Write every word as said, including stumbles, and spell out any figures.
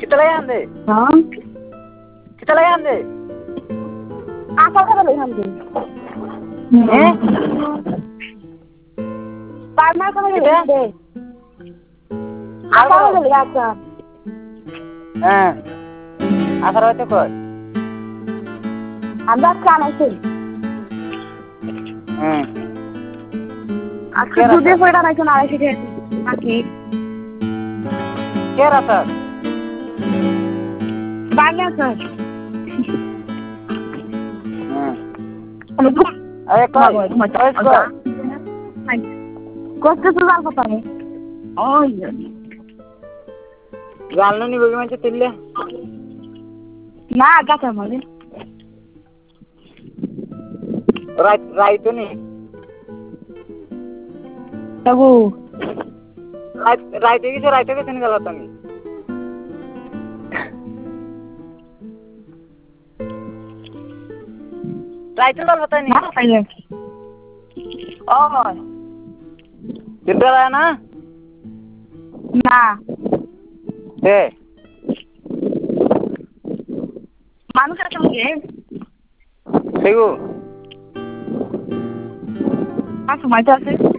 किती लय आंदे हाँ किती लय आंदे आशा का लय आंदे हैं पार्मा का लय आंदे आशा का लय आशा हाँ आशा रहते कोई अंदर खाना से हाँ अच्छा दूधे फोड़ा नहीं सुना रही थी बाकी क्या रहता बारह सर हाँ अरे कोई कोई कोई कौन सा सुधार पता है ओह जालना नहीं बगी मंचे तिल्ले ना आगा था माले राइट राइट तो नहीं तबू राइट राइट है किसे राइट है किसे निकाला था नहीं राइट तो बाल पता नहीं ना पहले ओह कितना लाया ना ना है मानू क्या चलेंगे देखो हाँ समाचार से